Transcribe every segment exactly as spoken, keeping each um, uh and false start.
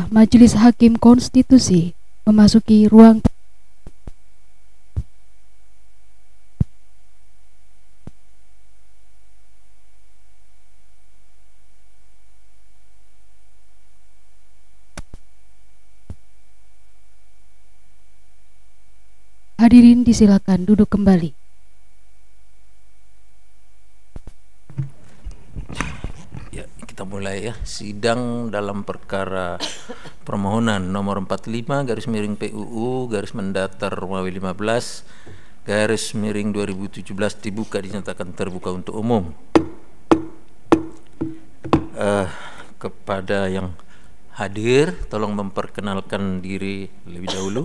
Ketua Majelis Hakim Konstitusi memasuki ruang. Hadirin disilakan duduk kembali. Ya, kita mulai ya. Sidang dalam perkara permohonan nomor empat puluh lima garis miring P U U garis mendatar Romawi lima belas garis miring dua ribu tujuh belas dibuka dinyatakan terbuka untuk umum. Uh, kepada yang hadir, tolong memperkenalkan diri lebih dahulu.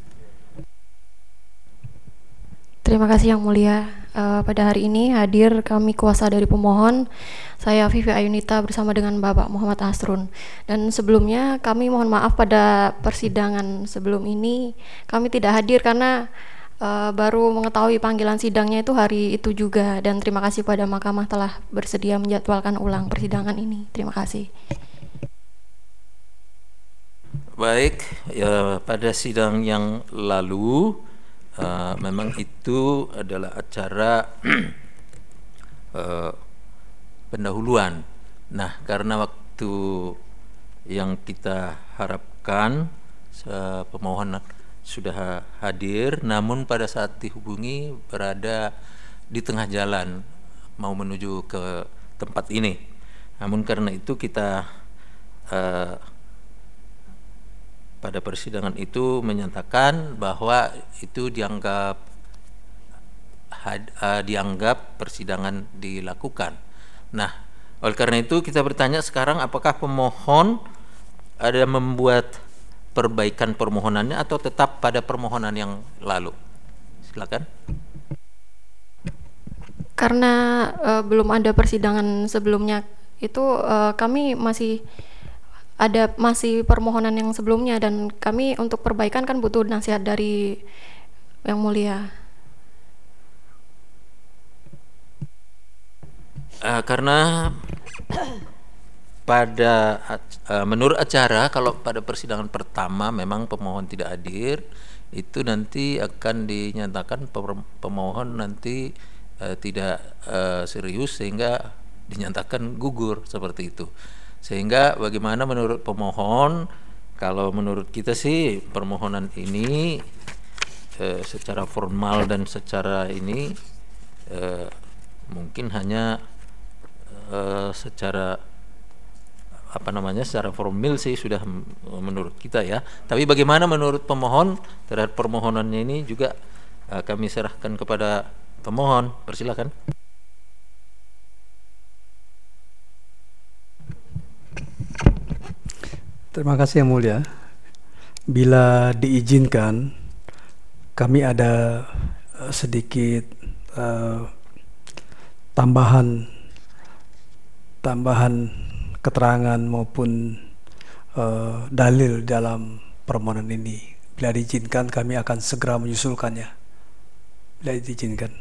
Terima kasih Yang Mulia. Uh, pada hari ini hadir kami kuasa dari pemohon, saya Vivi Ayunita bersama dengan Bapak Muhammad Asrun. Dan sebelumnya kami mohon maaf pada persidangan sebelum ini kami tidak hadir karena uh, baru mengetahui panggilan sidangnya itu hari itu juga. Dan terima kasih pada Mahkamah telah bersedia menjadwalkan ulang persidangan ini. Terima kasih. Baik, ya, pada sidang yang lalu Uh, memang itu adalah acara uh, pendahuluan. Nah, karena waktu yang kita harapkan uh, pemohon sudah hadir, namun pada saat dihubungi berada di tengah jalan mau menuju ke tempat ini. Namun karena itu kita uh, pada persidangan itu menyatakan bahwa itu dianggap had, uh, dianggap persidangan dilakukan. Nah, oleh karena itu kita bertanya sekarang apakah pemohon ada membuat perbaikan permohonannya atau tetap pada permohonan yang lalu? Silakan. Karena uh, belum ada persidangan sebelumnya itu uh, kami masih ada masih permohonan yang sebelumnya dan kami untuk perbaikan kan butuh nasihat dari Yang Mulia. Uh, karena pada uh, menurut acara kalau pada persidangan pertama memang pemohon tidak hadir, itu nanti akan dinyatakan pemohon nanti uh, tidak uh, serius sehingga dinyatakan gugur seperti itu. Sehingga bagaimana menurut pemohon, kalau menurut kita sih permohonan ini eh, secara formal dan secara ini eh, mungkin hanya eh, secara apa namanya secara formal sih sudah menurut kita ya. Tapi bagaimana menurut pemohon terhadap permohonannya ini juga eh, kami serahkan kepada pemohon. Persilakan. Terima kasih Yang Mulia. Bila diizinkan, kami ada uh, sedikit uh, tambahan tambahan keterangan maupun uh, dalil dalam permohonan ini. Bila diizinkan, kami akan segera menyusulkannya. Bila diizinkan.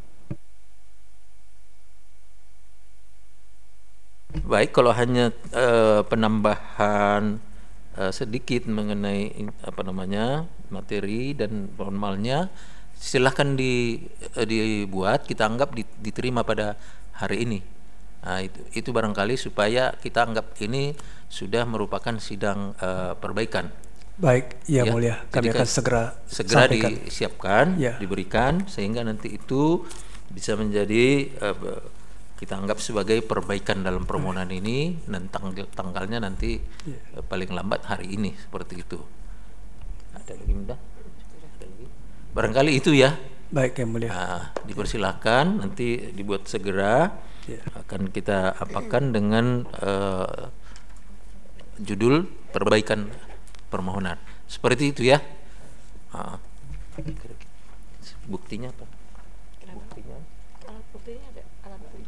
Baik, kalau hanya uh, penambahan uh, sedikit mengenai apa namanya materi dan formalnya, silahkan di, uh, dibuat, kita anggap diterima pada hari ini. Nah, itu, itu barangkali supaya kita anggap ini sudah merupakan sidang uh, perbaikan. Baik, ya, ya Mulia, kami akan segera segera sampaikan. disiapkan, ya. diberikan sehingga nanti itu bisa menjadi uh, kita anggap sebagai perbaikan dalam permohonan ini dan tanggal, tanggalnya nanti yeah. paling lambat hari ini seperti itu. Ada lagi mudah? Ada lagi? Barangkali itu ya. Baik Yang Mulia. Nah, dipersilahkan nanti dibuat segera. Yeah. Akan kita apakan dengan uh, judul perbaikan permohonan. Seperti itu ya. Uh, buktinya apa? Buktinya? Alat buktinya ada. Alat bukti.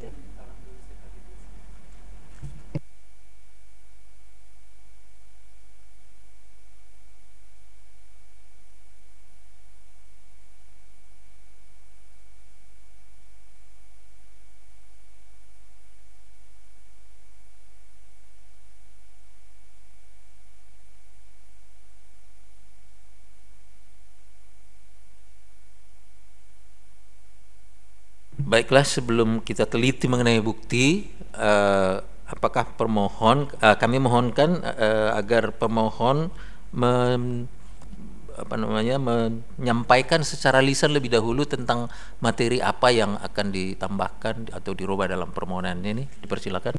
Baiklah, sebelum kita teliti mengenai bukti, eh, apakah permohon, eh, kami mohonkan eh, agar pemohon men, apa namanya menyampaikan secara lisan lebih dahulu tentang materi apa yang akan ditambahkan atau dirubah dalam permohonan ini. Dipersilakan.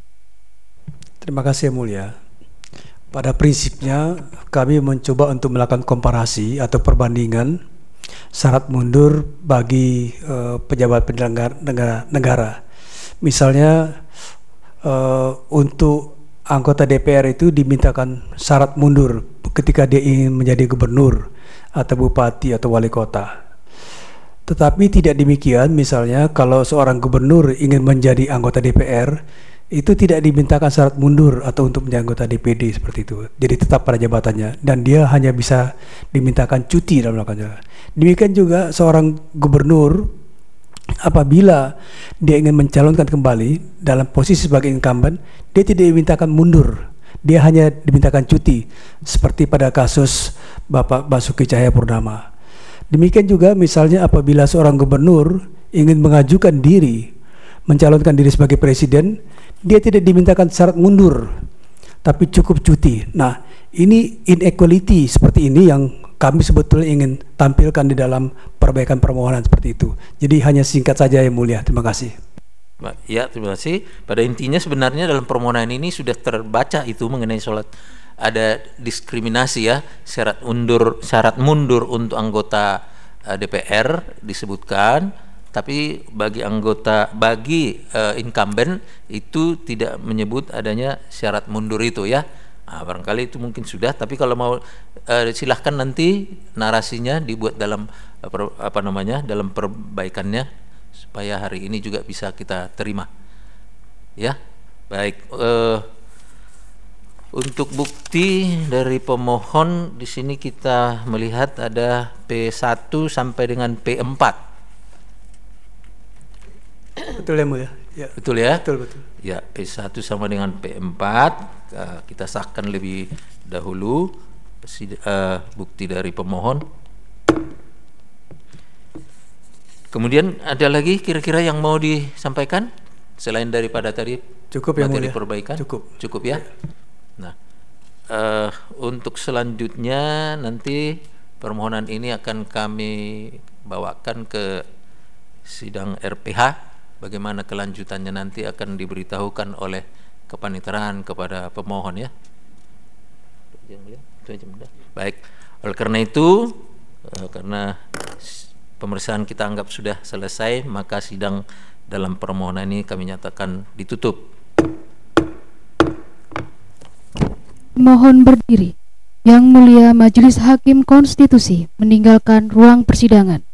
Terima kasih yang mulia. Pada prinsipnya kami mencoba untuk melakukan komparasi atau perbandingan syarat mundur bagi uh, pejabat penyelenggara negara, negara. Misalnya uh, untuk anggota D P R itu dimintakan syarat mundur ketika dia ingin menjadi gubernur atau bupati atau wali kota. Tetapi tidak demikian, misalnya kalau seorang gubernur ingin menjadi anggota D P R, itu tidak dimintakan syarat mundur atau untuk menjadi anggota D P D seperti itu. Jadi tetap pada jabatannya dan dia hanya bisa dimintakan cuti dalam melakukannya. Demikian juga seorang gubernur apabila dia ingin mencalonkan kembali dalam posisi sebagai incumbent, dia tidak dimintakan mundur. Dia hanya dimintakan cuti seperti pada kasus Bapak Basuki Cahayapurnama. Demikian juga misalnya apabila seorang gubernur ingin mengajukan diri mencalonkan diri sebagai presiden, dia tidak dimintakan syarat mundur, tapi cukup cuti. Nah, ini inequality seperti ini yang kami sebetulnya ingin tampilkan di dalam perbaikan permohonan seperti itu. Jadi hanya singkat saja yang mulia. Terima kasih. Ya, terima kasih. Pada intinya sebenarnya dalam permohonan ini sudah terbaca itu mengenai sholat. Ada diskriminasi ya, syarat mundur, syarat mundur untuk anggota uh, D P R disebutkan. Tapi bagi anggota, bagi uh, incumbent itu tidak menyebut adanya syarat mundur itu ya. Nah, barangkali itu mungkin sudah. Tapi kalau mau uh, silahkan nanti narasinya dibuat dalam uh, per, apa namanya dalam perbaikannya supaya hari ini juga bisa kita terima. Ya, baik. Uh, untuk bukti dari pemohon di sini kita melihat ada P satu sampai dengan P empat. Betul ya mulia. Ya. Betul ya? Betul betul. Ya, P satu sama dengan P empat uh, kita sahkan lebih dahulu uh, bukti dari pemohon. Kemudian ada lagi kira-kira yang mau disampaikan selain daripada tadi cukup ya materi mulia. perbaikan? Cukup. Cukup ya. Nah, uh, untuk selanjutnya nanti permohonan ini akan kami bawakan ke sidang R P H. Bagaimana kelanjutannya nanti akan diberitahukan oleh kepaniteraan kepada pemohon ya. Baik, oleh karena itu karena pemeriksaan kita anggap sudah selesai, maka sidang dalam permohonan ini kami nyatakan ditutup. Mohon berdiri. Yang Mulia Majelis Hakim Konstitusi meninggalkan ruang persidangan.